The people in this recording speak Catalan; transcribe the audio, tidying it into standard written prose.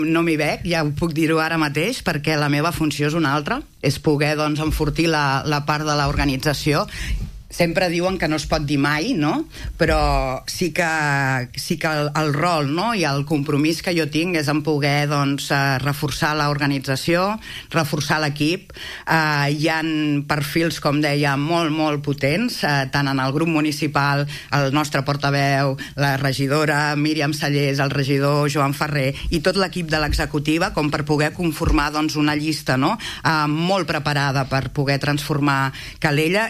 No m'hi veig, ja ho puc dir-ho ara mateix, perquè la meva funció és una altra, és poder enfortir la part de l'organització. Sempre diuen que no es pot dir mai, no? Però sí que el rol, no? I el compromís que jo tinc és en poder reforçar l'organització, reforçar l'equip. Hi ha perfils, com deia, molt, molt potents, tant en el grup municipal, el nostre portaveu, la regidora Míriam Sallés, el regidor Joan Ferrer i tot l'equip de l'executiva, com per poder conformar una llista, no? Molt preparada per poder transformar Calella,